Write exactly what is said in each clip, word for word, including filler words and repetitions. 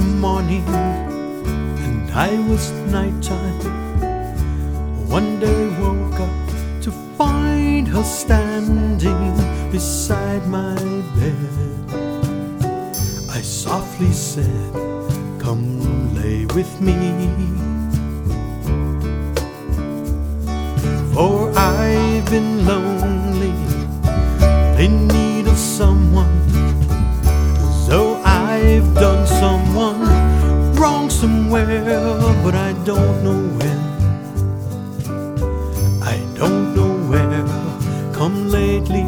morning and I was nighttime. One day woke up to find her standing beside my bed. I softly said, "Come lay with me, for I've been lonely, in need of someone, though I've done someone wrong somewhere, but I don't know when, I don't know where, come lately.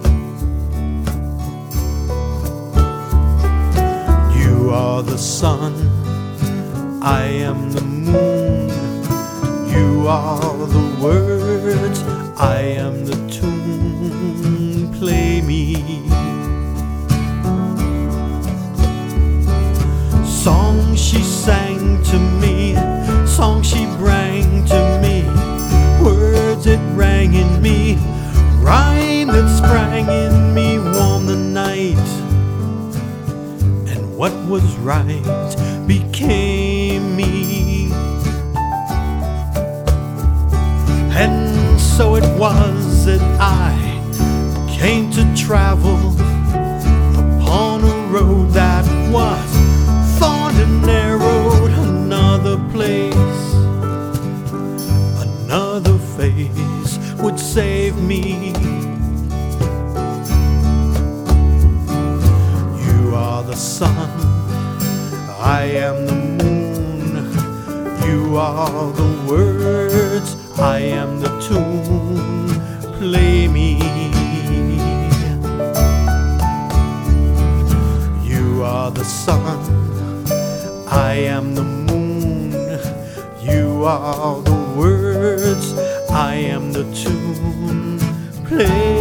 You are the sun, I am the moon. You are the words, I am the tune. Play me. Songs she sang to me, songs she rang to me, words that rang in me, rhyme that sprang in me, warm the night. And what was right became me. And so it was that I came to travel upon a road that was thorn and narrowed. Another place, another face would save me. You are the sun, I am the moon. You are the words, I am the tune. Play me. You are the sun, I am the moon. You are the words, I am the tune. Play